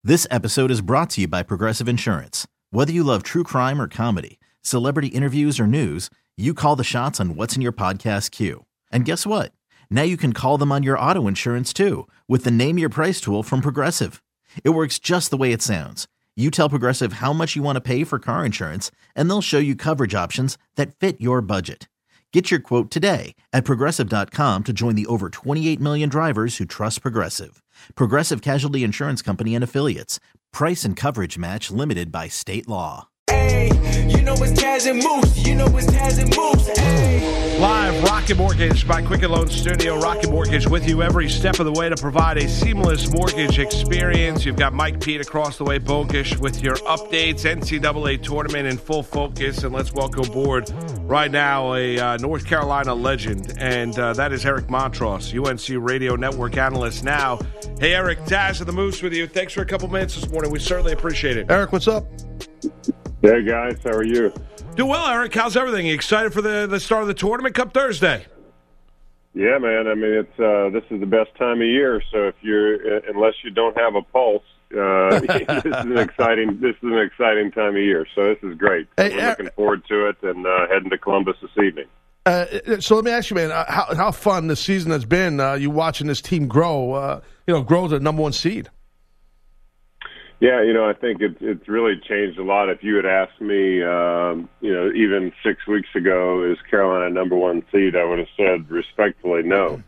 This episode is brought to you by Progressive Insurance. Whether you love true crime or comedy, celebrity interviews or news, you call the shots on what's in your podcast queue. And guess what? Now you can call them on your auto insurance too with the Name Your Price tool from Progressive. It works just the way it sounds. You tell Progressive how much you want to pay for car insurance, and they'll show you coverage options that fit your budget. Get your quote today at Progressive.com to join the over 28 million drivers who trust Progressive. Progressive Casualty Insurance Company and Affiliates. Price and coverage match limited by state law. Hey, you know it's Taz and Moose. You know it's Taz and Moose. Hey. Live, Rocket Mortgage by Quicken Loan Studio. Rocket Mortgage with you every step of the way to provide a seamless mortgage experience. You've got Mike Pete across the way, Bogish, with your updates. NCAA tournament in full focus. And let's welcome aboard right now a North Carolina legend. And that is Eric Montross, UNC Radio Network analyst now. Hey, Eric, Taz and the Moose with you. Thanks for a couple minutes this morning. We certainly appreciate it. Eric, what's up? Hey, guys. How are you? Do well, Eric. How's everything? You excited for the start of the tournament come Thursday? Yeah, man. I mean, it's this is the best time of year. So if you're, unless you don't have a pulse, this is an exciting. This is an exciting time of year. So this is great. Hey, We're looking forward to it and heading to Columbus this evening. So let me ask you, man, how fun this season has been. You watching this team grow. Grow to the number one seed. Yeah, I think it's really changed a lot. If you had asked me, even 6 weeks ago, is Carolina number one seed, I would have said respectfully no.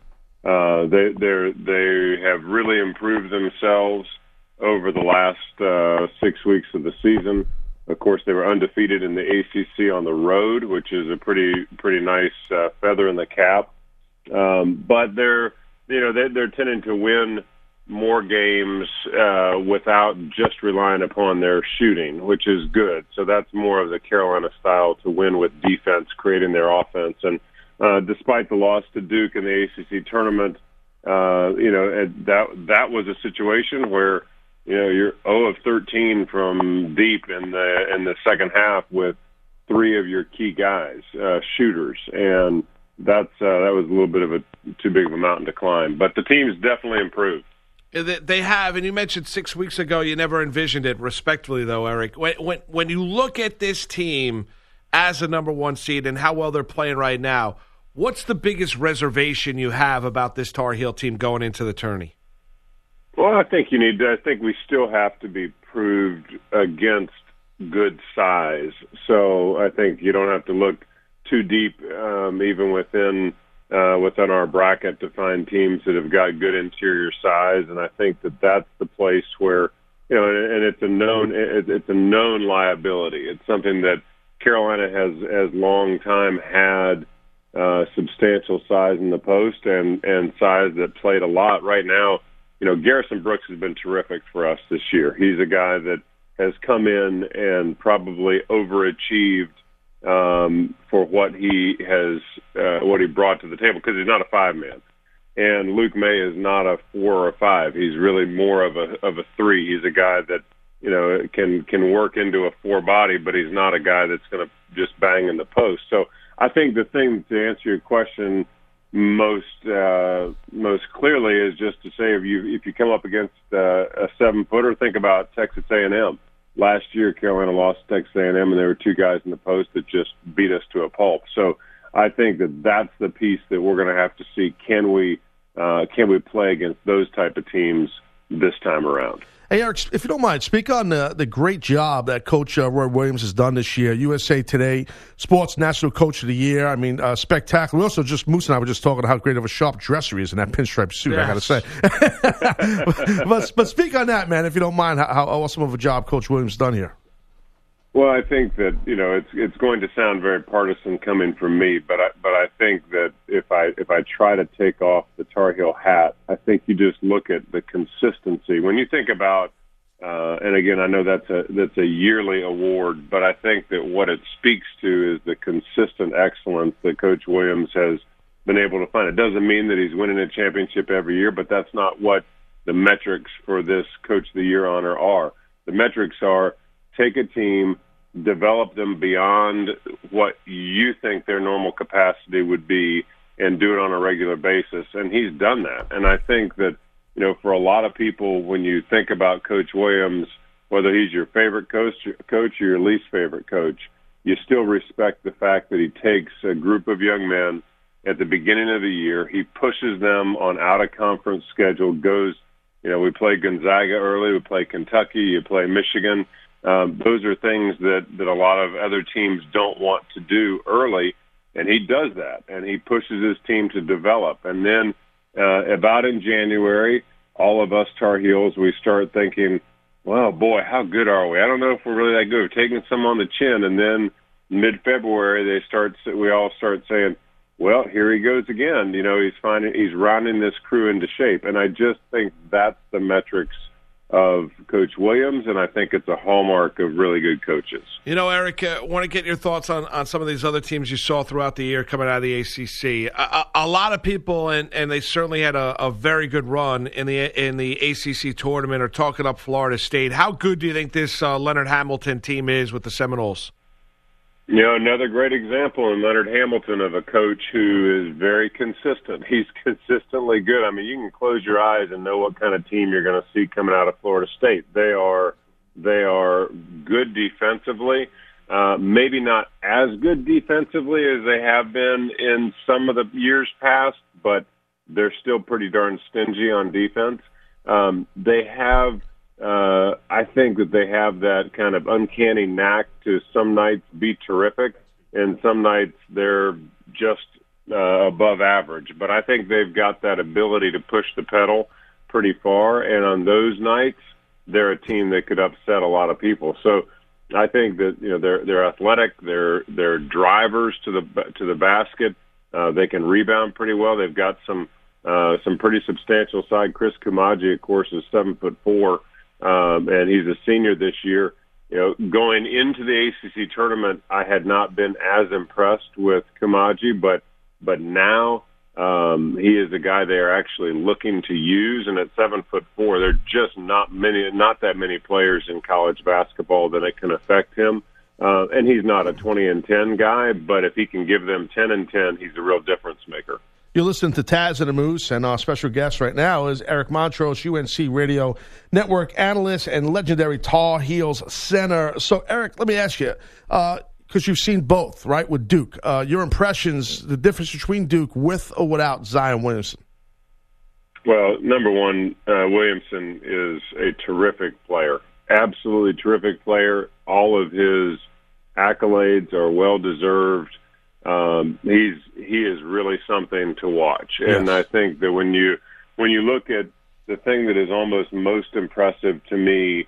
They have really improved themselves over the last 6 weeks of the season. Of course, they were undefeated in the ACC on the road, which is a pretty nice feather in the cap. But they're tending to win more games without just relying upon their shooting, which is good. So that's more of the Carolina style, to win with defense, creating their offense. And despite the loss to Duke in the ACC tournament, that was a situation where you're 0 of 13 from deep in the second half with three of your key guys, shooters, and that was a little bit of a too big of a mountain to climb. But the team's definitely improved. They have, and you mentioned 6 weeks ago you never envisioned it, respectfully, though, Eric. When you look at this team as a number one seed and how well they're playing right now, what's the biggest reservation you have about this Tar Heel team going into the tourney? Well, I think we still have to be proved against good size. So I think you don't have to look too deep, even within our bracket, to find teams that have got good interior size, and I think that's the place where and it's a known liability. It's something that Carolina has long time had substantial size in the post and size that played a lot. Right now, Garrison Brooks has been terrific for us this year. He's a guy that has come in and probably overachieved for what he brought to the table, because he's not a 5-man, and Luke May is not a 4 or a 5. He's really more of a 3. He's a guy that can work into a 4 body, but he's not a guy that's going to just bang in the post. So I think the thing to answer your question most clearly is just to say, if you come up against a 7-footer, think about Texas A&M. Last year, Carolina lost to Texas A&M, and there were two guys in the post that just beat us to a pulp. So I think that's the piece that we're going to have to see. Can we play against those type of teams this time around? Hey, Eric, if you don't mind, speak on the great job that Coach Roy Williams has done this year. USA Today Sports National Coach of the Year. I mean, spectacular. Also, Moose and I were just talking how great of a sharp dresser he is in that pinstripe suit, yes. I got to say. but speak on that, man, if you don't mind, how awesome of a job Coach Williams has done here. Well, I think that it's going to sound very partisan coming from me, but I think that if I try to take off the Tar Heel hat, I think you just look at the consistency. When you think about, and again, I know that's a yearly award, but I think that what it speaks to is the consistent excellence that Coach Williams has been able to find. It doesn't mean that he's winning a championship every year, but that's not what the metrics for this Coach of the Year honor are. The metrics are: take a team, develop them beyond what you think their normal capacity would be, and do it on a regular basis. And he's done that. And I think that, for a lot of people, when you think about Coach Williams, whether he's your favorite coach or your least favorite coach, you still respect the fact that he takes a group of young men at the beginning of the year. He pushes them on out-of-conference schedule, goes, we play Gonzaga early, we play Kentucky, you play Michigan. Those are things that a lot of other teams don't want to do early, and he does that, and he pushes his team to develop. And then about in January, all of us Tar Heels, we start thinking, well, boy, how good are we? I don't know if we're really that good. We're taking some on the chin, and then mid-February we all start saying, well, here he goes again. He's rounding this crew into shape, and I just think that's the metrics of Coach Williams, and I think it's a hallmark of really good coaches. Eric, I want to get your thoughts on some of these other teams you saw throughout the year coming out of the ACC. A lot of people, and they certainly had a very good run in the ACC tournament, are talking up Florida State. How good do you think this Leonard Hamilton team is with the Seminoles? Another great example in Leonard Hamilton of a coach who is very consistent. He's consistently good. I mean, you can close your eyes and know what kind of team you're going to see coming out of Florida State. They are good defensively, maybe not as good defensively as they have been in some of the years past, but they're still pretty darn stingy on defense. I think that they have that kind of uncanny knack to some nights be terrific, and some nights they're just above average. But I think they've got that ability to push the pedal pretty far, and on those nights, they're a team that could upset a lot of people. So I think that they're athletic, they're drivers to the basket. They can rebound pretty well. They've got some pretty substantial side. Chris Kumaji, of course, is 7'4". And he's a senior this year. Going into the ACC tournament, I had not been as impressed with Kumaji, but now he is a guy they are actually looking to use. And at 7'4", there are just not that many players in college basketball that it can affect him. And he's not a 20-10 guy, but if he can give them 10-10, he's a real difference maker. You're listening to Taz and the Moose, and our special guest right now is Eric Montross, UNC Radio Network analyst and legendary Tar Heels center. So, Eric, let me ask you, because you've seen both, right, with Duke, your impressions, the difference between Duke with or without Zion Williamson? Well, number one, Williamson is a terrific player, absolutely terrific player. All of his accolades are well-deserved. He is really something to watch. Yes. And I think that when you look at the thing that is almost most impressive to me,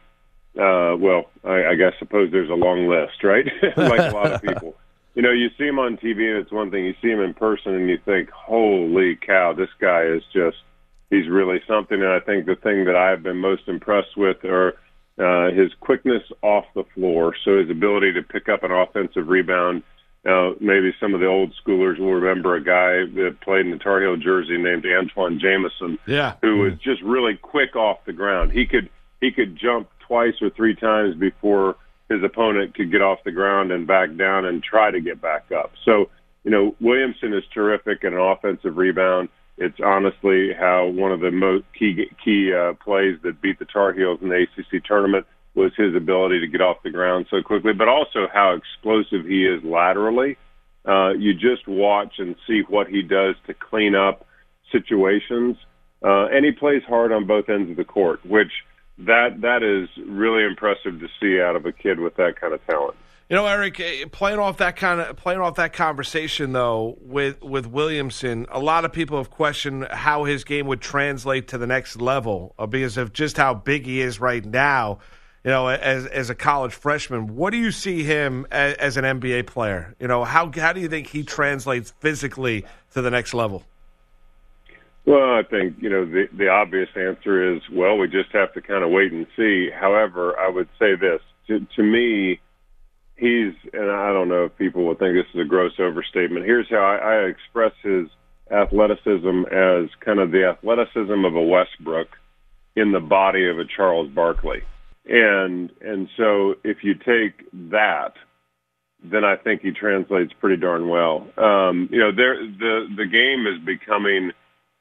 I suppose there's a long list, right? Like a lot of people. You see him on TV and it's one thing. You see him in person and you think, holy cow, this guy is he's really something. And I think the thing that I've been most impressed with are his quickness off the floor, so his ability to pick up an offensive rebound. Now, maybe some of the old schoolers will remember a guy that played in the Tar Heel jersey named Antoine Jameson, who was just really quick off the ground. He could jump twice or three times before his opponent could get off the ground and back down and try to get back up. So, Williamson is terrific at an offensive rebound. It's honestly how one of the most key plays that beat the Tar Heels in the ACC tournament was his ability to get off the ground so quickly, but also how explosive he is laterally. You just watch and see what he does to clean up situations. And he plays hard on both ends of the court, which that is really impressive to see out of a kid with that kind of talent. Eric, playing off that conversation though with Williamson, a lot of people have questioned how his game would translate to the next level because of just how big he is right now. As a college freshman, what do you see him as an NBA player? How do you think he translates physically to the next level? Well, I think, the obvious answer is, well, we just have to kind of wait and see. However, I would say this. To me, and I don't know if people will think this is a gross overstatement. Here's how I express his athleticism as kind of the athleticism of a Westbrook in the body of a Charles Barkley. And so if you take that, then I think he translates pretty darn well. The game is becoming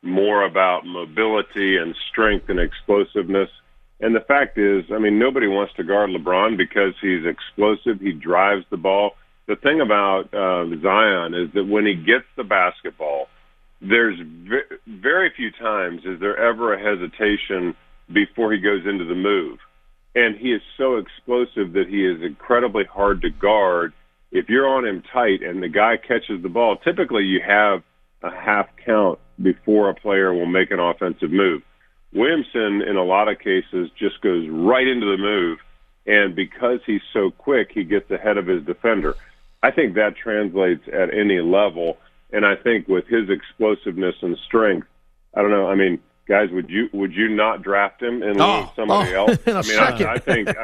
more about mobility and strength and explosiveness. And the fact is, I mean, nobody wants to guard LeBron because he's explosive. He drives the ball. The thing about Zion is that when he gets the basketball, there's very few times is there ever a hesitation before he goes into the move. And he is so explosive that he is incredibly hard to guard. If you're on him tight and the guy catches the ball, typically you have a half count before a player will make an offensive move. Williamson, in a lot of cases, just goes right into the move, and because he's so quick, he gets ahead of his defender. I think that translates at any level, and I think with his explosiveness and strength, I don't know, I mean, guys, would you not draft him in lieu of somebody else? I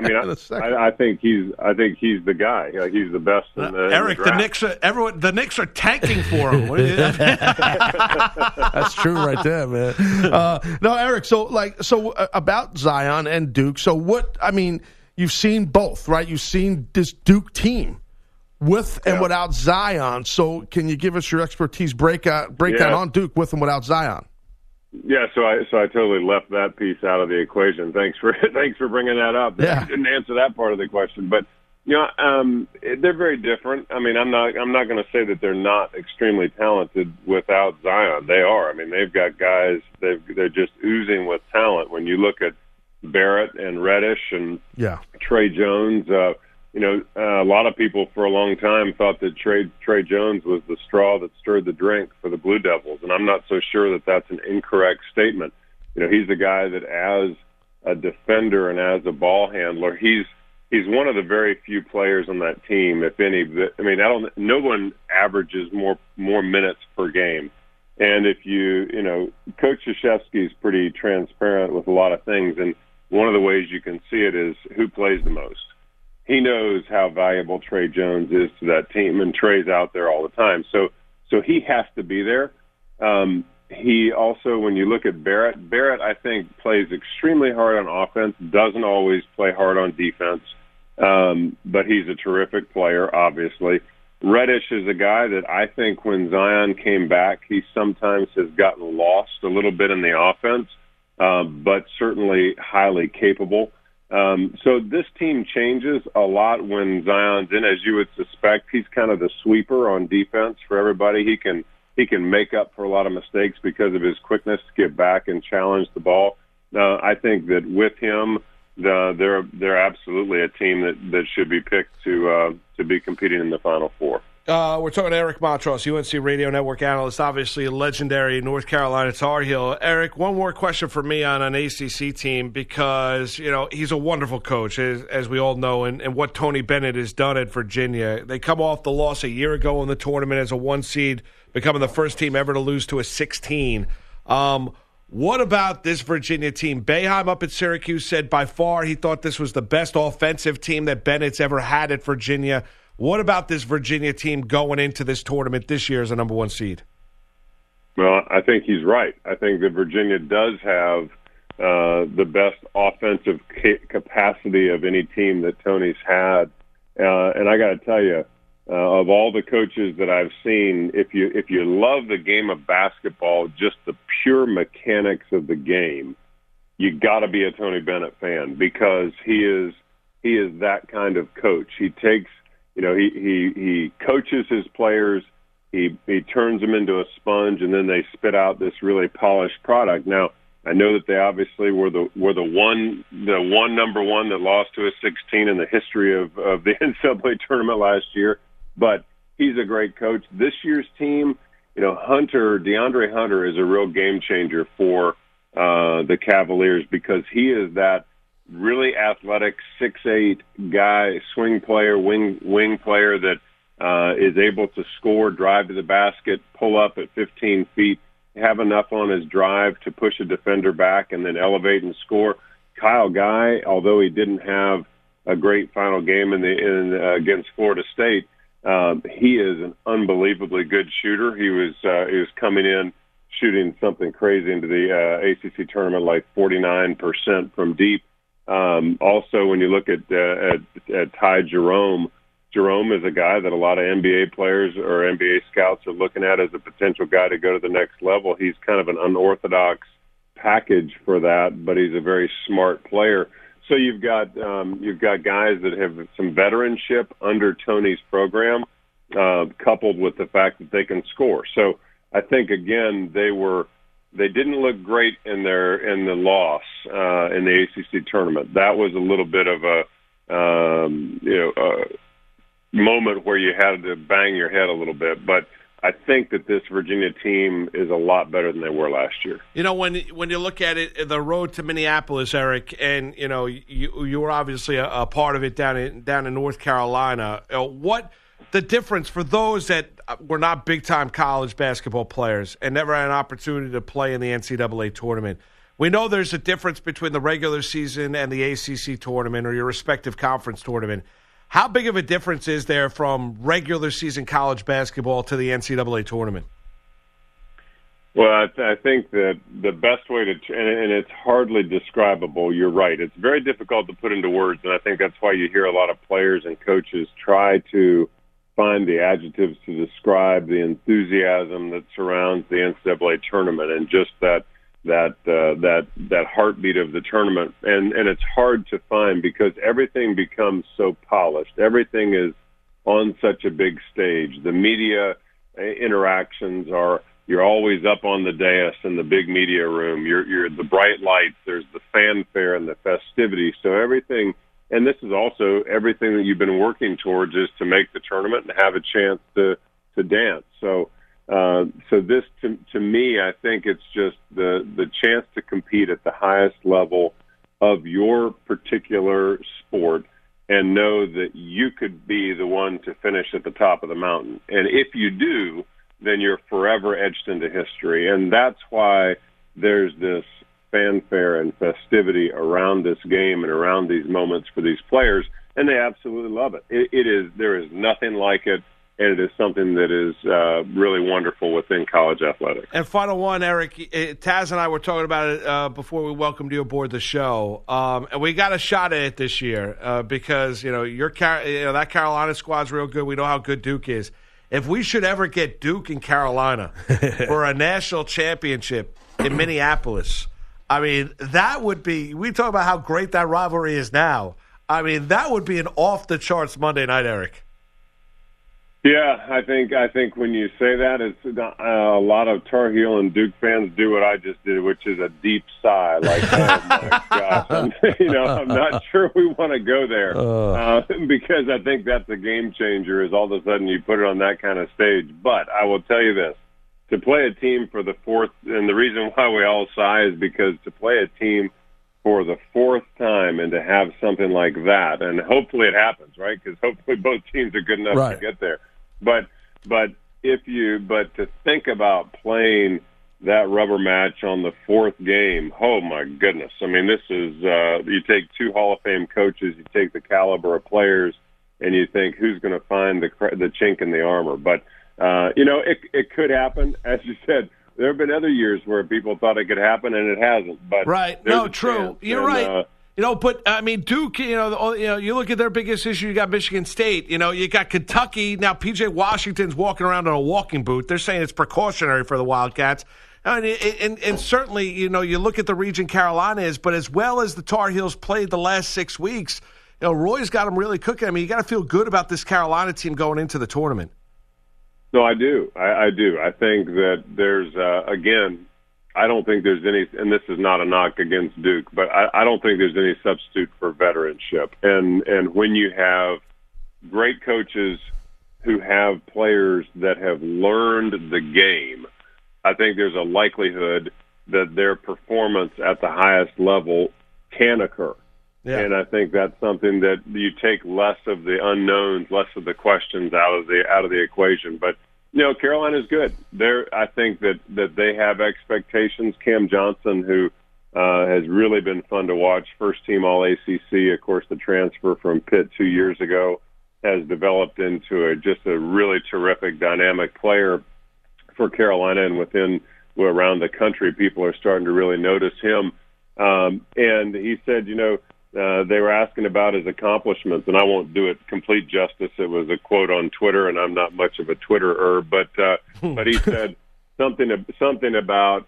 think he's the guy. He's the best in the Eric, in the draft. the Knicks are tanking for him. That's true right there, man. No, Eric, so about Zion and Duke, so what, I mean, you've seen both, right? You've seen this Duke team with and without Zion. So can you give us your expertise breakdown on Duke with and without Zion? Yeah, so I totally left that piece out of the equation. Thanks for bringing that up. Yeah. I didn't answer that part of the question, but they're very different. I mean, I'm not going to say that they're not extremely talented without Zion. They are. I mean, they've got guys. They're just oozing with talent. When you look at Barrett and Reddish and Trey Jones. A lot of people for a long time thought that Trey Jones was the straw that stirred the drink for the Blue Devils, and I'm not so sure that that's an incorrect statement. He's a guy that as a defender and as a ball handler, he's one of the very few players on that team, if any. I mean, no one averages more minutes per game. And if Coach Krzyzewski is pretty transparent with a lot of things, and one of the ways you can see it is who plays the most. He knows how valuable Trey Jones is to that team, and Trey's out there all the time. So he has to be there. He also, when you look at Barrett, I think, plays extremely hard on offense, doesn't always play hard on defense, but he's a terrific player, obviously. Reddish is a guy that I think when Zion came back, he sometimes has gotten lost a little bit in the offense, but certainly highly capable. So this team changes a lot when Zion's in. As you would suspect, he's kind of the sweeper on defense for everybody. He can make up for a lot of mistakes because of his quickness to get back and challenge the ball. I think that with him, they're absolutely a team that should be picked to be competing in the Final Four. We're talking to Eric Montross, UNC Radio Network analyst, obviously a legendary North Carolina Tar Heel. Eric, one more question for me on an ACC team because, he's a wonderful coach, as we all know, and what Tony Bennett has done at Virginia. They come off the loss a year ago in the tournament as a 1 seed, becoming the first team ever to lose to a 16. What about this Virginia team? Boeheim up at Syracuse said by far he thought this was the best offensive team that Bennett's ever had at Virginia. What about this Virginia team going into this tournament this year as a number 1 seed? Well, I think he's right. I think that Virginia does have the best offensive capacity of any team that Tony's had. And I got to tell you, of all the coaches that I've seen, if you love the game of basketball, just the pure mechanics of the game, you got to be a Tony Bennett fan because he is that kind of coach. He takes he coaches his players. He turns them into a sponge, and then they spit out this really polished product. Now, I know that they obviously were the one number one that lost to a 16 in the history of the NCAA tournament last year, but he's a great coach. This year's team, DeAndre Hunter is a real game changer for the Cavaliers because he is that really athletic 6'8" guy, swing player, wing player that is able to score, drive to the basket, pull up at 15 feet, have enough on his drive to push a defender back and then elevate and score. Kyle Guy, although he didn't have a great final game against Florida State, he is an unbelievably good shooter. He was coming in shooting something crazy into the ACC tournament, like 49% from deep. Also, when you look at Ty Jerome, Jerome is a guy that a lot of NBA players or NBA scouts are looking at as a potential guy to go to the next level. He's kind of an unorthodox package for that, but he's a very smart player. So you've got guys that have some veteranship under Tony's program, coupled with the fact that they can score. So I think again they didn't look great in the loss in the ACC tournament. That was a little bit of a moment where you had to bang your head a little bit, but I think that this Virginia team is a lot better than they were last year. You know, when you look at it, the road to Minneapolis, Eric, and you know you were obviously a part of it down in North Carolina. What the difference for those that were not big-time college basketball players and never had an opportunity to play in the NCAA tournament? We know there's a difference between the regular season and the ACC tournament or your respective conference tournament. How big of a difference is there from regular season college basketball to the NCAA tournament? Well, I think that the best way to, and it's hardly describable, you're right. It's very difficult to put into words, and I think that's why you hear a lot of players and coaches try to find the adjectives to describe the enthusiasm that surrounds the NCAA tournament and just that heartbeat of the tournament. And it's hard to find because everything becomes so polished. Everything is on such a big stage. The media interactions are, you're always up on the dais in the big media room. You're the bright lights. There's the fanfare and the festivity. So everything, and this is also everything that you've been working towards, is to make the tournament and have a chance to dance. So this, to me, I think it's just the chance to compete at the highest level of your particular sport and know that you could be the one to finish at the top of the mountain. And if you do, then you're forever etched into history. And that's why there's this fanfare and festivity around this game and around these moments for these players, and they absolutely love it. There is nothing like it. And it is something that is really wonderful within college athletics. And final one, Eric, Taz and I were talking about it before we welcomed you aboard the show, and we got a shot at it this year because that Carolina squad's real good. We know how good Duke is. If we should ever get Duke and Carolina for a national championship in Minneapolis, I mean, that would be. We talk about how great that rivalry is now. I mean, that would be an off the charts Monday night, Eric. Yeah, I think when you say that, it's a lot of Tar Heel and Duke fans do what I just did, which is a deep sigh, like, oh my gosh, I'm not sure we want to go there because I think that's a game changer. Is all of a sudden you put it on that kind of stage. But I will tell you this: to play a team for the fourth, and the reason why we all sigh is because to play a team for the fourth time and to have something like that, and hopefully it happens, right? Because hopefully both teams are good enough to get there. But to think about playing that rubber match on the fourth game, oh my goodness! I mean, this is you take two Hall of Fame coaches, you take the caliber of players, and you think who's going to find the chink in the armor. But it could happen, as you said. There have been other years where people thought it could happen, and it hasn't. But right, no, true. You're right. But I mean, Duke. You look at their biggest issue. You got Michigan State. You got Kentucky. Now P.J. Washington's walking around in a walking boot. They're saying it's precautionary for the Wildcats. And certainly, you look at the region Carolina is, but as well as the Tar Heels played the last 6 weeks, Roy's got them really cooking. I mean, you got to feel good about this Carolina team going into the tournament. No, I do. I do. I think that there's, again, I don't think there's any, and this is not a knock against Duke, but I don't think there's any substitute for veteranship. And when you have great coaches who have players that have learned the game, I think there's a likelihood that their performance at the highest level can occur. Yeah. And I think that's something that you take less of the unknowns, less of the questions out of the equation. But Carolina's good. I think that they have expectations. Cam Johnson, who has really been fun to watch, first team All ACC. Of course, the transfer from Pitt 2 years ago has developed into just a really terrific, dynamic player for Carolina, and around the country, people are starting to really notice him. And he said, they were asking about his accomplishments, and I won't do it complete justice. It was a quote on Twitter, and I'm not much of a Twitterer, but he said something about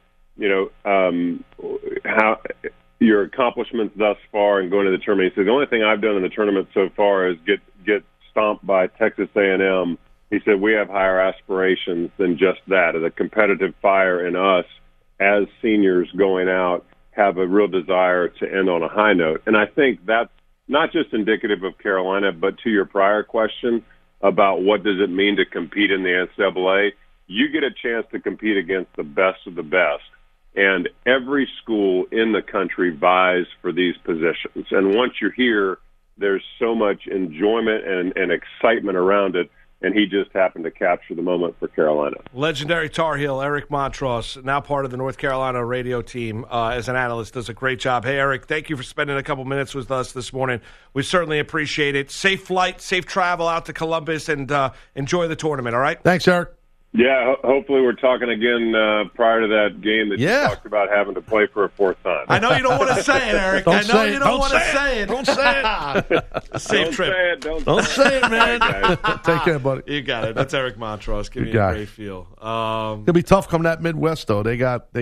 how your accomplishments thus far and going to the tournament. He said the only thing I've done in the tournament so far is get stomped by Texas A&M. He said we have higher aspirations than just that. The competitive fire in us as seniors going out have a real desire to end on a high note. And I think that's not just indicative of Carolina, but to your prior question about what does it mean to compete in the NCAA, you get a chance to compete against the best of the best. And every school in the country vies for these positions. And once you're here, there's so much enjoyment and excitement around it. And he just happened to capture the moment for Carolina. Legendary Tar Heel Eric Montross, now part of the North Carolina radio team as an analyst, does a great job. Hey, Eric, thank you for spending a couple minutes with us this morning. We certainly appreciate it. Safe flight, safe travel out to Columbus, and enjoy the tournament, all right? Thanks, Eric. Yeah, hopefully we're talking again prior to that game that you talked about having to play for a fourth time. I know you don't want to say it, Eric. Don't say it. Don't want to say it. Don't say it. Safe trip. Don't say it, man. Take care, buddy. You got it. That's Eric Montross. Give me a great feel. It'll be tough coming that Midwest, though. They got They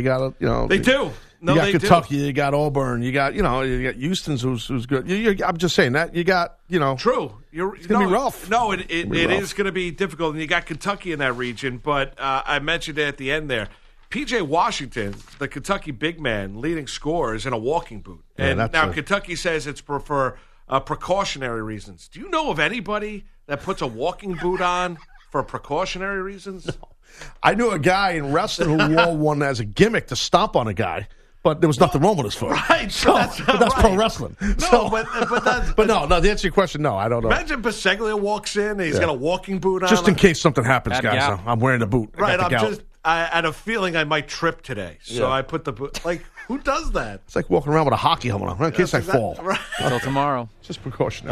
do. No, you got they Kentucky, do. you got Auburn, you got Houston's who's good. I'm just saying that you got True. It's gonna be rough. No, it is going to be difficult, and you got Kentucky in that region. But I mentioned it at the end there. P.J. Washington, the Kentucky big man, leading scorer, is in a walking boot, and now Kentucky says it's for precautionary reasons. Do you know of anybody that puts a walking boot on for precautionary reasons? No. I knew a guy in wrestling who wore one as a gimmick to stomp on a guy. But there was nothing wrong with his foot. Right. So, that's pro wrestling. No, but no, to answer your question, no, I don't know. Imagine Biseglia walks in and he's got a walking boot on. Just in case something happens, guys. I'm wearing a boot. Right, I had a feeling I might trip today. So I put the boot. Like, who does that? It's like walking around with a hockey helmet on in case I fall. Right. Until tomorrow. Just precautionary.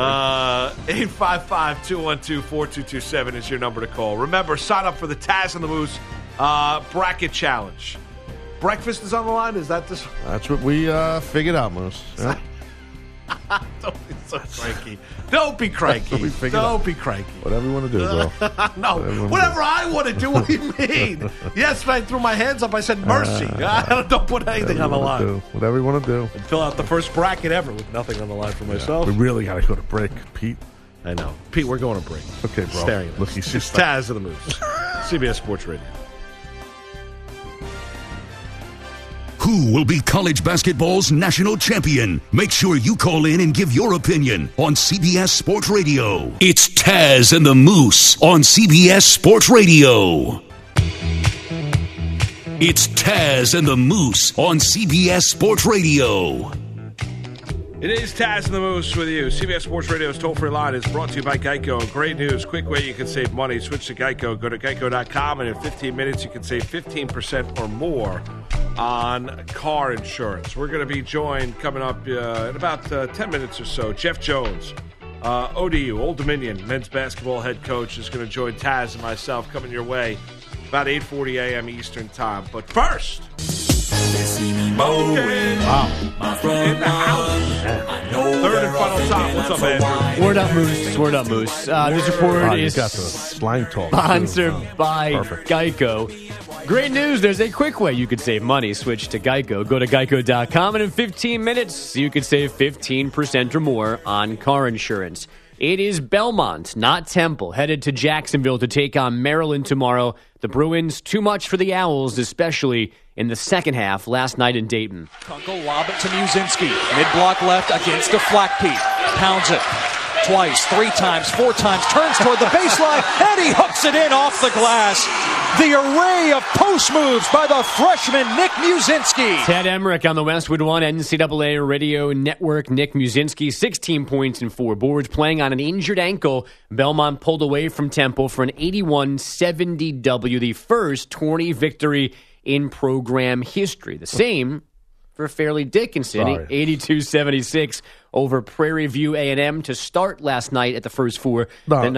855-212-4227 is your number to call. Remember, sign up for the Taz and the Moose Bracket Challenge. Breakfast is on the line? Is that this? That's what we figured out, Moose. Yeah. Don't be so cranky. Don't be cranky. Don't be cranky. Whatever you want to do, bro. No, whatever I want to do. What do you mean? Yes, I threw my hands up. I said mercy. Don't put anything on the line. Whatever you want to do. I'd fill out the first bracket ever with nothing on the line for myself. We really got to go to break, Pete. I know. Pete, we're going to break. Okay, bro. Staring at us. It's Taz of the Moose. CBS Sports Radio. Who will be college basketball's national champion? Make sure you call in and give your opinion on CBS Sports Radio. It's Taz and the Moose on CBS Sports Radio. It's Taz and the Moose on CBS Sports Radio. It is Taz and the Moose with you. CBS Sports Radio's toll-free line is brought to you by Geico. Great news. Quick way you can save money. Switch to Geico. Go to geico.com, and in 15 minutes you can save 15% or more on car insurance. We're going to be joined coming up in about 10 minutes or so. Jeff Jones, ODU, Old Dominion men's basketball head coach, is going to join Taz and myself coming your way about 8:40 a.m. Eastern time. But first, Wow. in the house. Third and final time. What's up, Andrew? Word up, Moose. Word up, Moose. This report You is got the slang talk. sponsored by Perfect. Geico. Great news. There's a quick way you could save money. Switch to Geico. Go to geico.com, and in 15 minutes, you could save 15% or more on car insurance. It is Belmont, not Temple, headed to Jacksonville to take on Maryland tomorrow. The Bruins, too much for the Owls, especially in the second half last night in Dayton. Kunkel lob it to Muzinski. Mid-block left against the Flackpeat. Pounds it. Twice, 3 times, 4 times. Turns toward the baseline, and he hooks it in off the glass. The array of post moves by the freshman Nick Muzinski. Ted Emmerich on the Westwood One NCAA Radio Network. Nick Muzinski, 16 points and 4 boards, playing on an injured ankle. Belmont pulled away from Temple for an 81-70 W, the first tourney victory in program history. The same for Fairleigh Dickinson, 82-76 over Prairie View A&M to start last night at the first 4. No. The night.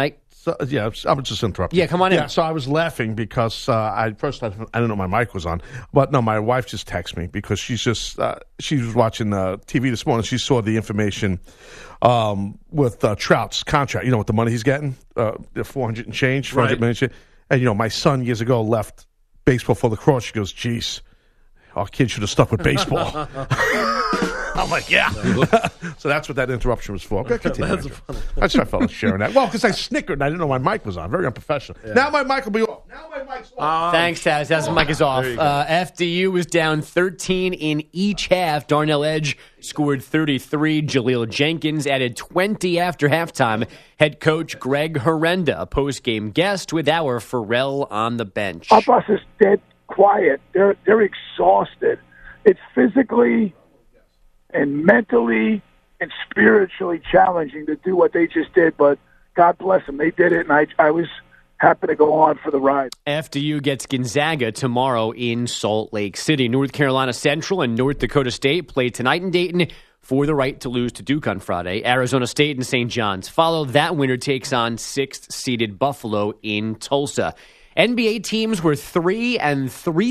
Yeah, I was just interrupting. Yeah, come on in. Yeah, so I was laughing because I didn't know my mic was on, but no, my wife just texted me because she was watching TV this morning. She saw the information with Trout's contract. You know, with the money he's getting, the 400 and change, 400 million. And my son years ago left baseball for lacrosse. She goes, "Geez, our kid should have stuck with baseball." I'm like, yeah. So that's what that interruption was for. Okay, continue. I just felt like sharing that. Well, because I snickered and I didn't know my mic was on. Very unprofessional. Yeah. Now my mic will be off. Now my mic's off. Thanks, Taz. That's the mic is off. FDU was down 13 in each half. Darnell Edge scored 33. Jaleel Jenkins added 20 after halftime. Head coach Greg Herenda, a post-game guest with our Pharrell on the bench. Our bus is dead quiet. They're exhausted. It's physically and mentally and spiritually challenging to do what they just did, but God bless them. They did it, and I was happy to go on for the ride. FDU gets Gonzaga tomorrow in Salt Lake City. North Carolina Central and North Dakota State play tonight in Dayton for the right to lose to Duke on Friday. Arizona State and St. John's follow. That winner takes on 6th-seeded Buffalo in Tulsa. NBA teams were 3 and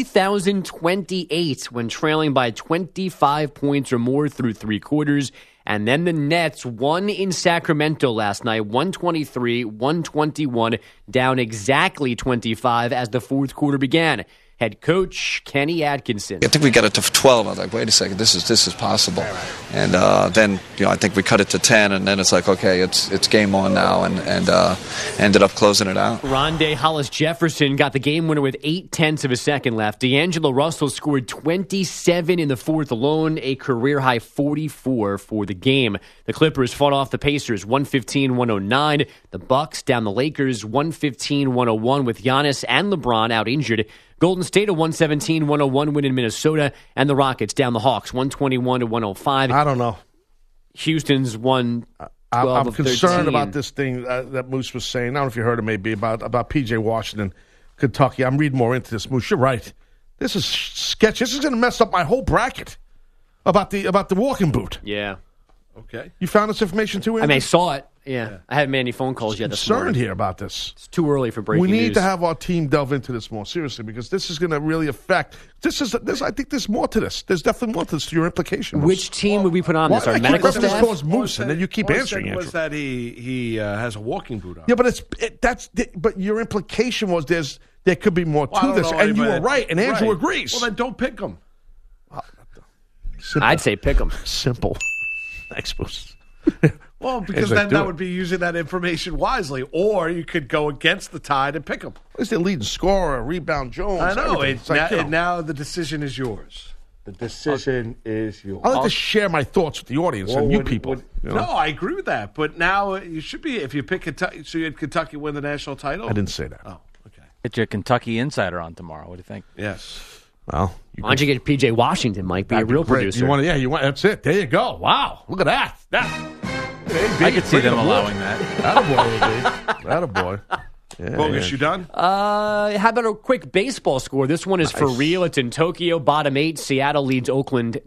3,028 when trailing by 25 points or more through three quarters. And then the Nets won in Sacramento last night, 123-121, down exactly 25 as the fourth quarter began. Head coach Kenny Atkinson. I think we got it to 12. I was like, wait a second, this is possible. And then I think we cut it to 10, and then it's like, okay, it's game on now, and ended up closing it out. Rondé Hollis-Jefferson got the game winner with 0.8 of a second left. D'Angelo Russell scored 27 in the fourth alone, a career-high 44 for the game. The Clippers fought off the Pacers 115-109. The Bucks down the Lakers 115-101 with Giannis and LeBron out injured. Golden State a 117-101 win in Minnesota, and the Rockets down the Hawks 121-105. I don't know. Houston's won 12 I'm of concerned 13. about this thing that Moose was saying. I don't know if you heard it, maybe about P.J. Washington, Kentucky. I'm reading more into this, Moose. You're right. This is sketchy. This is going to mess up my whole bracket about the walking boot. Yeah. Okay. You found this information too, Andrew? I mean, I saw it. Yeah. I haven't made any phone calls yet this morning. Concerned here about this. It's too early for breaking news. We need news. to have our team delve into this more seriously because this is going to really affect. I think there's more to this. There's definitely more to this, to your implication. Moose. Which team would we put on this? Our medical staff? This calls Moose, and then you keep answering. Was that he has a walking boot on? Yeah, but but your implication was there could be more to this, and you were right, and Andrew agrees. Well, then don't pick them. I'd say pick them. Simple. Thanks, Moose. Well, because then that would be using that information wisely. Or you could go against the tide and pick them. Who's the leading scorer, rebound Jones? I know. Now the decision is yours. The decision is yours. I like to share my thoughts with the audience and you people. No, I agree with that. But now you should be, if you pick Kentucky, so you had Kentucky win the national title? I didn't say that. Oh, okay. Get your Kentucky Insider on tomorrow. What do you think? Yes. Well, why don't you get P.J. Washington, Mike? Be a real producer. You want? That's it. There you go. Wow. Look at that. I could see them allowing that. Attaboy. Bogus, you done? How about a quick baseball score? This one is for real. It's in Tokyo, bottom 8. Seattle leads Oakland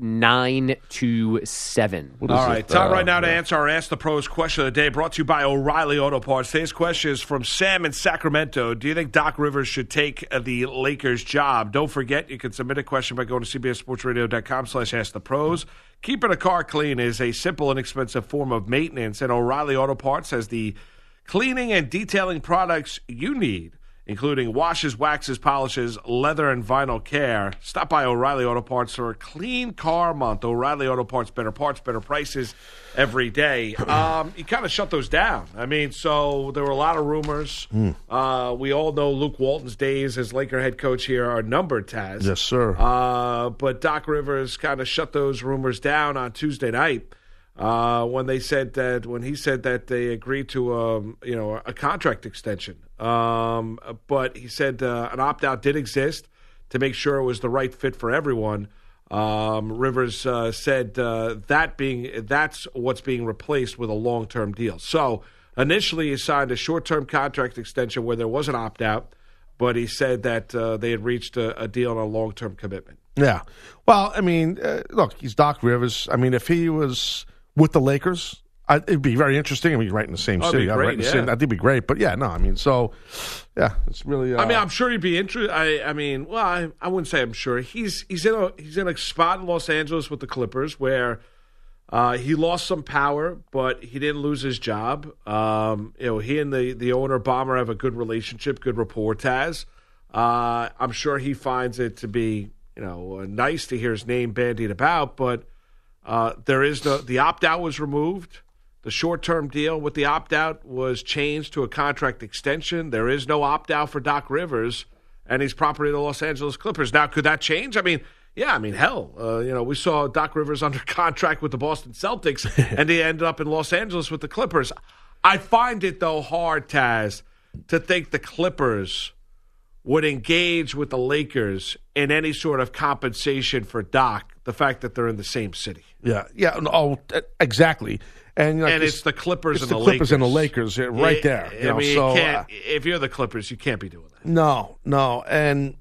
9-7. All right, time right now to answer our Ask the Pros question of the day, brought to you by O'Reilly Auto Parts. Today's question is from Sam in Sacramento. Do you think Doc Rivers should take the Lakers job? Don't forget, you can submit a question by going to CBSSportsRadio.com/AskThePros. Keeping a car clean is a simple, inexpensive form of maintenance, and O'Reilly Auto Parts has the cleaning and detailing products you need, including washes, waxes, polishes, leather, and vinyl care. Stop by O'Reilly Auto Parts for a clean car month. O'Reilly Auto Parts, better prices every day. You kind of shut those down. I mean, so there were a lot of rumors. We all know Luke Walton's days as Laker head coach here are numbered, Taz. Yes, sir. But Doc Rivers kind of shut those rumors down on Tuesday night. When he said that they agreed to a contract extension, but he said an opt-out did exist to make sure it was the right fit for everyone. Rivers said that's what's being replaced with a long-term deal. So initially he signed a short-term contract extension where there was an opt-out, but he said that they had reached a deal on a long-term commitment. Yeah. Well, I mean, look, he's Doc Rivers. I mean, if he was with the Lakers, It'd be very interesting. I mean, right in the same city. Be great, I think it'd be great. But yeah, no, I mean, so yeah, it's really. I mean, I'm sure he'd be interested. I mean, well, I wouldn't say I'm sure. He's in a spot in Los Angeles with the Clippers where he lost some power, but he didn't lose his job. He and the owner Ballmer have a good relationship, good rapport. Taz, I'm sure he finds it to be nice to hear his name bandied about, but there is the opt-out was removed. The short-term deal with the opt-out was changed to a contract extension. There is no opt-out for Doc Rivers, and he's property of the Los Angeles Clippers. Now, could that change? I mean, yeah, hell, we saw Doc Rivers under contract with the Boston Celtics, and he ended up in Los Angeles with the Clippers. I find it, though, hard, Taz, to think the Clippers would engage with the Lakers in any sort of compensation for Doc, the fact that they're in the same city. Yeah. Exactly. And it's the Clippers and the Clippers Lakers. And the Lakers right there. If you're the Clippers, you can't be doing that. No. And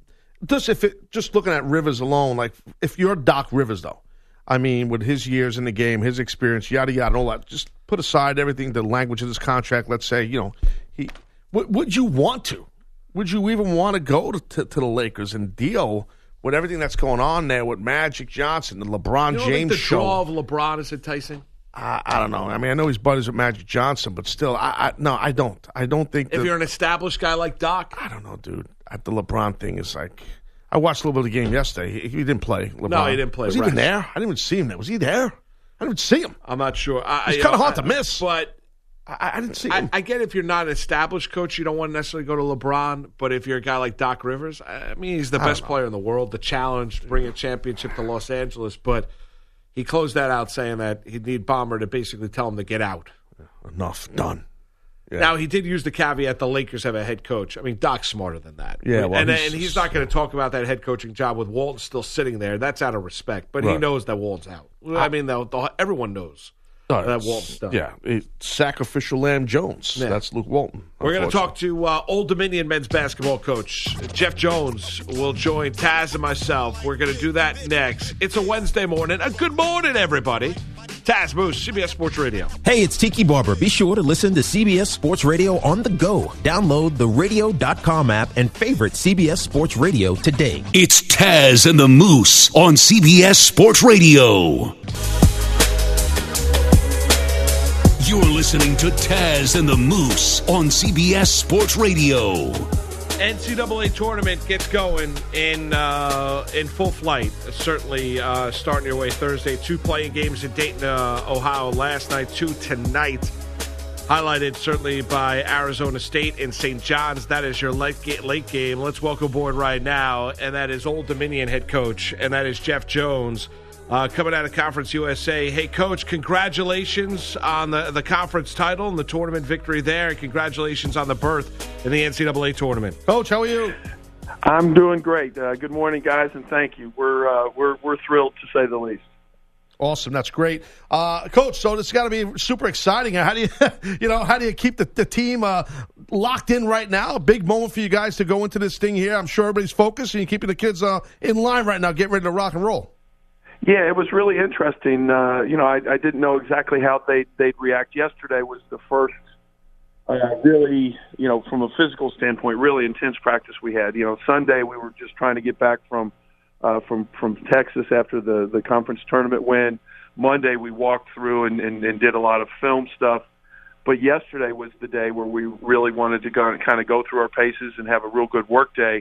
just looking at Rivers alone, like if you're Doc Rivers, though, I mean, with his years in the game, his experience, yada, yada, and all that, just put aside everything, the language of this contract, let's say, would you want to? Would you even want to go to the Lakers and deal with everything that's going on there with Magic Johnson, the LeBron James show? The draw of LeBron is enticing? I don't know. I mean, I know he's buddies with Magic Johnson, but still, no, I don't. I don't think if you're an established guy like Doc? I don't know, dude. The LeBron thing is like, I watched a little bit of the game yesterday. He didn't play, LeBron. No, he didn't play. Was he even there? I didn't even see him there. Was he there? I didn't even see him. I'm not sure. It's kind of hard to miss. But I didn't see him. I get if you're not an established coach, you don't want to necessarily go to LeBron. But if you're a guy like Doc Rivers, I mean, he's the best player in the world. The challenge to bring a championship to Los Angeles. But he closed that out saying that he'd need Ballmer to basically tell him to get out. Enough. Done. Yeah. Now, he did use the caveat the Lakers have a head coach. I mean, Doc's smarter than that. Yeah, well, and he's not going to talk about that head coaching job with Walton still sitting there. That's out of respect. But he knows that Walton's out. I mean, everyone knows that Walton's done. Yeah, sacrificial lamb Jones. Yeah. That's Luke Walton. We're going to talk to Old Dominion men's basketball coach Jeff Jones will join Taz and myself. We're going to do that next. It's a Wednesday morning. A good morning, everybody. Taz Moose, CBS Sports Radio. Hey, it's Tiki Barber. Be sure to listen to CBS Sports Radio on the go. Download the radio.com app and favorite CBS Sports Radio today. It's Taz and the Moose on CBS Sports Radio. You're listening to Taz and the Moose on CBS Sports Radio. NCAA tournament gets going in full flight. Certainly starting your way Thursday. 2 playing games in Dayton, Ohio last night, 2 tonight. Highlighted certainly by Arizona State and St. John's. That is your late game. Let's welcome aboard right now, and that is Old Dominion head coach, and that is Jeff Jones. Coming out of Conference USA. Hey, Coach, congratulations on the conference title and the tournament victory there. And congratulations on the berth in the NCAA tournament. Coach, how are you? I'm doing great. Good morning, guys, and thank you. We're thrilled to say the least. Awesome, that's great, Coach. So this has got to be super exciting. How do you, how do you keep the team locked in right now? A big moment for you guys to go into this thing here. I'm sure everybody's focused, and you're keeping the kids in line right now, getting ready to rock and roll. Yeah, it was really interesting. I didn't know exactly how they'd react. Yesterday was the first really, from a physical standpoint, really intense practice we had. Sunday we were just trying to get back from Texas after the conference tournament win. Monday we walked through and did a lot of film stuff. But yesterday was the day where we really wanted to go through our paces and have a real good work day.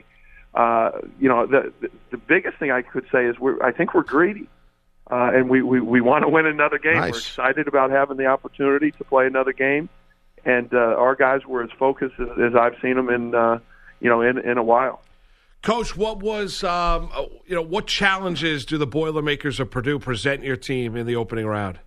The biggest thing I could say is I think we're greedy, and we want to win another game. Nice. We're excited about having the opportunity to play another game, and our guys were as focused as I've seen them in a while. Coach, what was what challenges do the Boilermakers of Purdue present your team in the opening round?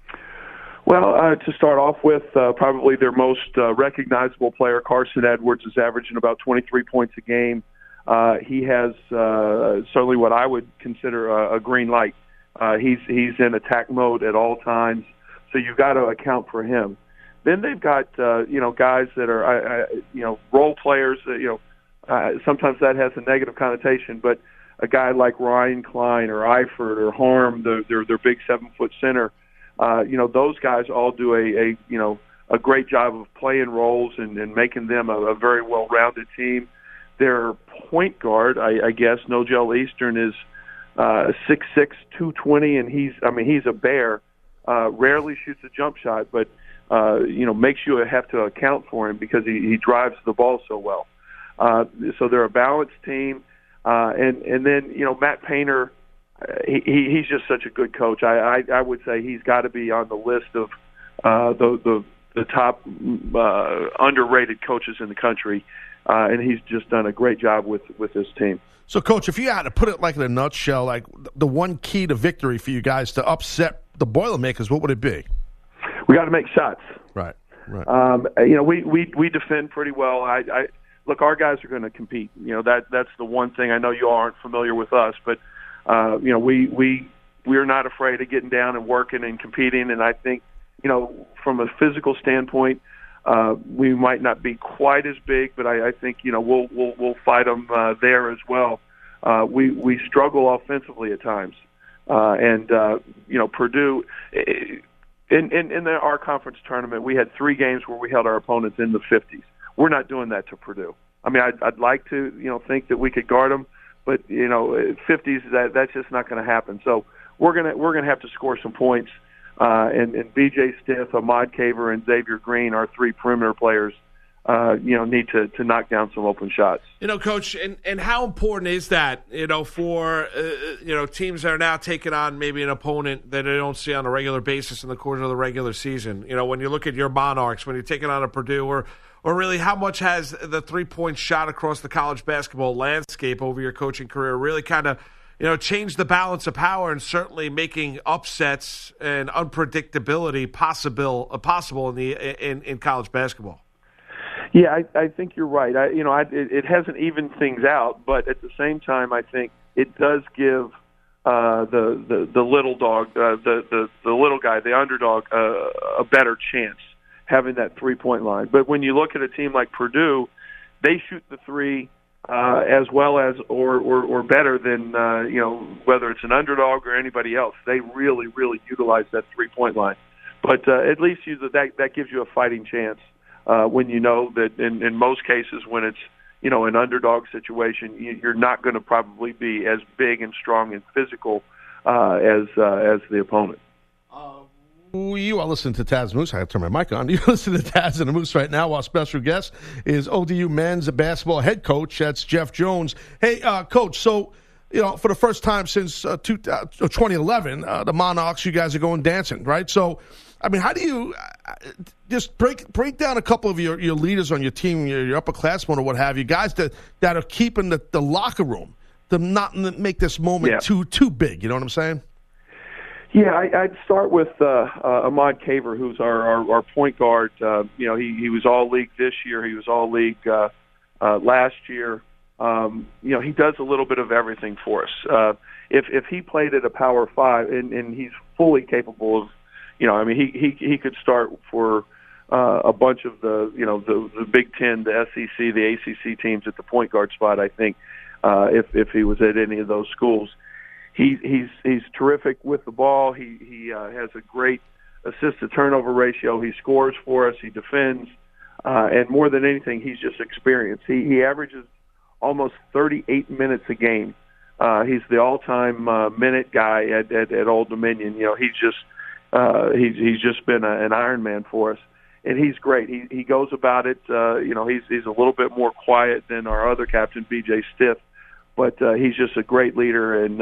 Well, to start off with, probably their most recognizable player, Carson Edwards, is averaging about 23 points a game. He has certainly what I would consider a green light. He's in attack mode at all times, so you've got to account for him. Then they've got guys that are role players. Sometimes that has a negative connotation, but a guy like Ryan Klein or Eifert or Harm, their big 7-foot center, those guys all do a great job of playing roles and making them a very well-rounded team. Their point guard, I guess, Nojel Eastern, is 6'6", 220, and he's a bear. Rarely shoots a jump shot, but makes you have to account for him because he drives the ball so well. So they're a balanced team, and then Matt Painter, he's just such a good coach. I would say he's got to be on the list of the top underrated coaches in the country, and he's just done a great job with his team. So, Coach, if you had to put it like in a nutshell, like the one key to victory for you guys to upset the Boilermakers, what would it be? We got to make shots. Right. We defend pretty well. Look, our guys are going to compete. That's the one thing. I know you all aren't familiar with us, but we are not afraid of getting down and working and competing. And I think from a physical standpoint, we might not be quite as big, but I think we'll fight them there as well. We struggle offensively at times, and Purdue. In our conference tournament, we had 3 games where we held our opponents in the 50s. We're not doing that to Purdue. I mean, I'd like to think that we could guard them, but 50s that's just not going to happen. So we're gonna have to score some points. And B.J. Stith, Ahmad Caver, and Xavier Green, our 3 perimeter players, need to knock down some open shots. Coach, and how important is that, for, teams that are now taking on maybe an opponent that they don't see on a regular basis in the course of the regular season? When you look at your Monarchs, when you're taking on a Purdue, or really how much has the three-point shot across the college basketball landscape over your coaching career really kind of change the balance of power and certainly making upsets and unpredictability possible in college basketball? Yeah, I think you're right. It hasn't evened things out, but at the same time, I think it does give the little dog, the little guy, the underdog, a better chance having that 3-point line. But when you look at a team like Purdue, they shoot the three as well as or better than whether it's an underdog or anybody else. They really utilize that 3-point line. But at least that gives you a fighting chance when you know that in most cases when it's an underdog situation, you're not going to probably be as big and strong and physical as the opponent. You are listening to Taz Moose. I have to turn my mic on. You listen to Taz and the Moose right now. Our special guest is ODU men's basketball head coach. That's Jeff Jones. Hey, Coach, so, for the first time since 2011, the Monarchs, you guys are going dancing, right? So, I mean, how do you just break down a couple of your leaders on your team, your upperclassmen or what have you, guys that are keeping the locker room to not make this moment too big, you know what I'm saying? Yeah, I'd start with Ahmad Caver, who's our point guard. He was all-league this year. He was all-league last year. He does a little bit of everything for us. If he played at a Power 5, and he's fully capable of, he could start for a bunch of the Big Ten, the SEC, the ACC teams at the point guard spot, I think, if he was at any of those schools. He's terrific with the ball. He has a great assist-to-turnover ratio. He scores for us. He defends. And more than anything, he's just experienced. He averages almost 38 minutes a game. He's the all-time minute guy at Old Dominion. He's just been an Iron Man for us. And he's great. He goes about it. He's a little bit more quiet than our other captain, B.J. Stith. But he's just a great leader, and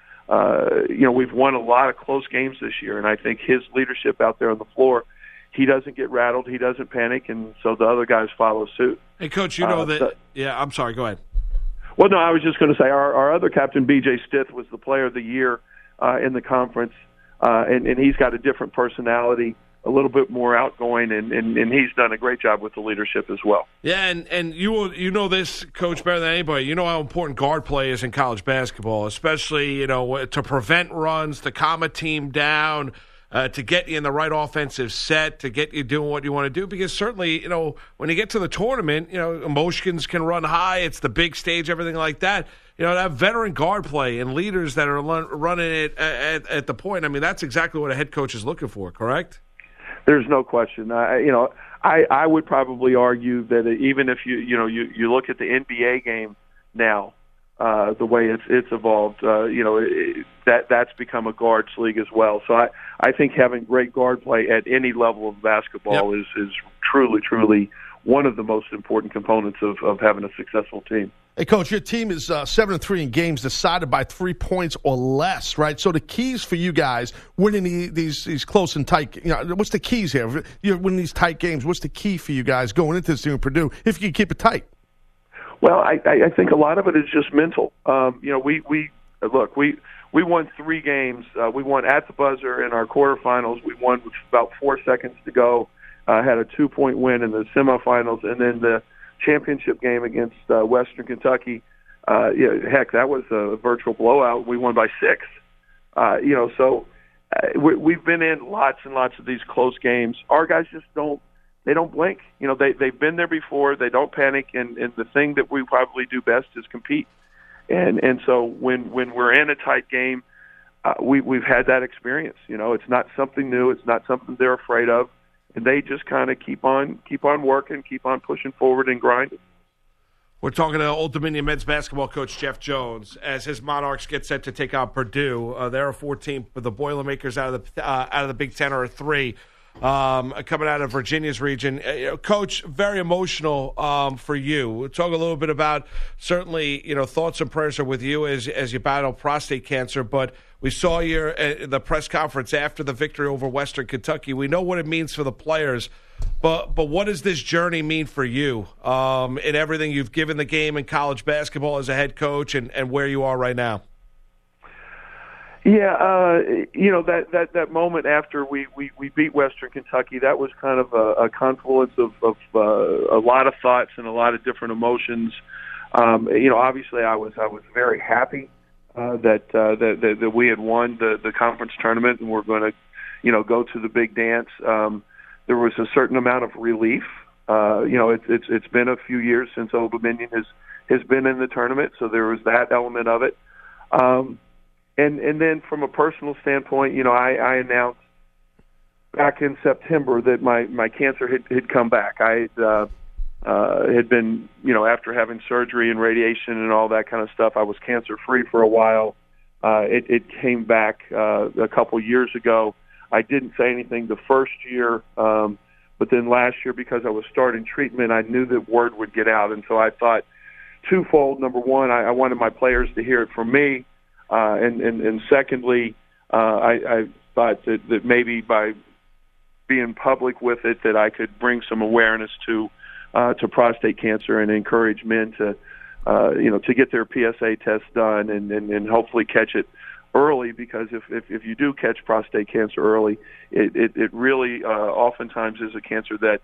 we've won a lot of close games this year, and I think his leadership out there on the floor, he doesn't get rattled, he doesn't panic, and so the other guys follow suit. Hey, Coach, I'm sorry, go ahead. Well, no, I was just going to say our other captain, B.J. Stith, was the player of the year in the conference, and he's got a different personality, a little bit more outgoing, and he's done a great job with the leadership as well. Yeah, and you know this, Coach, better than anybody. You know how important guard play is in college basketball, especially to prevent runs, to calm a team down. to get you in the right offensive set, to get you doing what you want to do. Because certainly, when you get to the tournament, emotions can run high. It's the big stage, everything like that. To have veteran guard play and leaders that are running it at the point, I mean, that's exactly what a head coach is looking for, correct? There's no question. I would probably argue that even if you look at the NBA game now, the way it's evolved, that's become a guards league as well. So I think having great guard play at any level of basketball is truly one of the most important components of having a successful team. Hey, Coach, your team is 7-3 in games decided by 3 points or less, right? So the keys for you guys winning these close and tight, what's the keys here? You're winning these tight games. What's the key for you guys going into this team in Purdue if you can keep it tight? Well, I think a lot of it is just mental. We won 3 games. We won at the buzzer in our quarterfinals. We won with about 4 seconds to go. Had a 2-point win in the semifinals, and then the championship game against Western Kentucky. That was a virtual blowout. We won by 6. We've been in lots and lots of these close games. Our guys just don't blink. They've been there before. They don't panic, and the thing that we probably do best is compete. And so when we're in a tight game, we've had that experience. It's not something new. It's not something they're afraid of. And they just kind of keep on working, keep on pushing forward and grinding. We're talking to Old Dominion men's basketball coach Jeff Jones as his Monarchs get set to take on Purdue. They're a 4-team, but the Boilermakers out of the Big Ten are a 3. Coming out of Virginia's region. Coach, very emotional for you. We'll talk a little bit about, certainly, thoughts and prayers are with you as you battle prostate cancer, but we saw you at the press conference after the victory over Western Kentucky. We know what it means for the players, but what does this journey mean for you in everything you've given the game in college basketball as a head coach and where you are right now? Yeah, that moment after we beat Western Kentucky, that was kind of a confluence of a lot of thoughts and a lot of different emotions. Obviously I was very happy that we had won the conference tournament and we're going to, go to the big dance. There was a certain amount of relief. It's been a few years since Old Dominion has been in the tournament, so there was that element of it. And then from a personal standpoint, I announced back in September that my cancer had come back. I had been, after having surgery and radiation and all that kind of stuff, I was cancer-free for a while. It came back a couple years ago. I didn't say anything the first year, but then last year, because I was starting treatment, I knew that word would get out. And so I thought twofold. Number one, I wanted my players to hear it from me. And secondly, I thought that maybe by being public with it, that I could bring some awareness to prostate cancer and encourage men to get their PSA test done and hopefully catch it early, because if you do catch prostate cancer early, it really oftentimes is a cancer that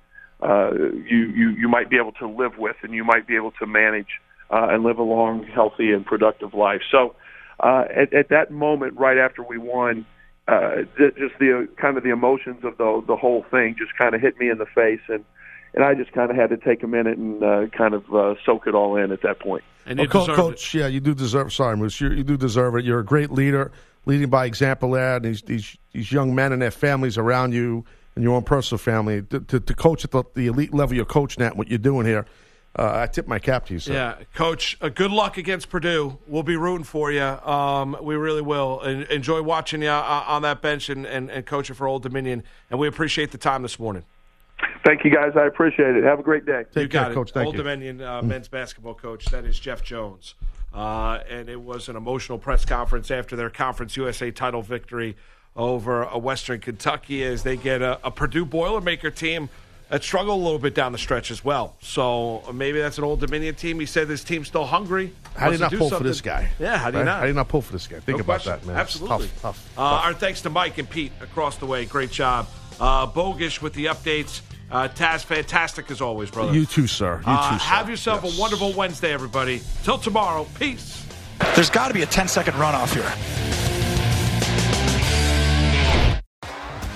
you might be able to live with and you might be able to manage and live a long, healthy, and productive life. So at that moment, right after we won, just the kind of the emotions of the whole thing just kind of hit me in the face, and I just kind of had to take a minute and kind of soak it all in at that point. And you Coach, yeah, you do deserve. Sorry, Moose, you do deserve it. You're a great leader, leading by example there, and these young men and their families around you and your own personal family. To coach at the elite level you're coaching at, what you're doing here, I tip my cap to you, sir. Yeah, Coach, good luck against Purdue. We'll be rooting for you. We really will. Enjoy watching you on that bench and coaching for Old Dominion, and we appreciate the time this morning. Thank you, guys. I appreciate it. Have a great day. You got it, Coach. Thank Old you. Dominion men's basketball coach. That is Jeff Jones. And it was an emotional press conference after their Conference USA title victory over Western Kentucky as they get a Purdue Boilermaker team that struggled a little bit down the stretch as well. So maybe that's an Old Dominion team. He said this team's still hungry. How do you not pull for this guy? Yeah, how do you not? How do you not pull for this guy? Think about that, man. Absolutely. It's tough. Our thanks to Mike and Pete across the way. Great job. Bogish with the updates. Taz, fantastic as always, brother. You too, sir. You too, sir. Have yourself a wonderful Wednesday, everybody. Till tomorrow. Peace. There's got to be a 10-second runoff here.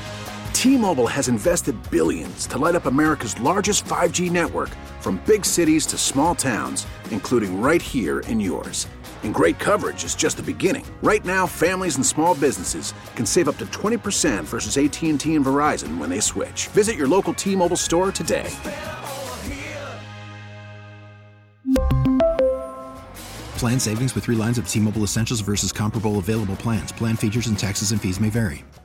T-Mobile has invested billions to light up America's largest 5G network, from big cities to small towns, including right here in yours. And great coverage is just the beginning. Right now, families and small businesses can save up to 20% versus AT&T and Verizon when they switch. Visit your local T-Mobile store today. Plan savings with 3 lines of T-Mobile Essentials versus comparable available plans. Plan features and taxes and fees may vary.